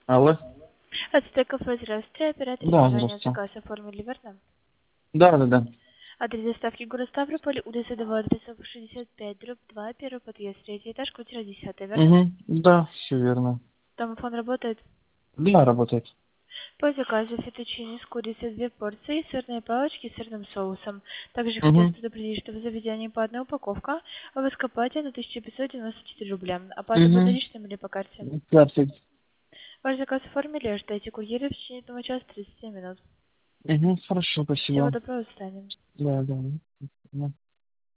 Алло. Это кафе, здравствуйте, оператор Да, визуального здравствуйте. заказа оформили, верно? Да. Адрес доставки город Ставрополь, улица 2, адресов 65, дробь 2, первый подъезд, третий этаж, квартира 10, верно? Угу. Да, все верно. Домофон работает. Да, работает. По заказу фетучини с курицей 2 порции, сырные палочки с сырным соусом. Также хотелось Угу. предупредить, что в заведении по одной упаковка, а в Эскападе на 1594 рубля. Оплата будет Угу. наличным или по карте? Карты. Ваш заказ оформили, ждайте курьера в течение 1 часа 30 минут. Угу. Хорошо, Всего спасибо. доброго, до свидания. Да.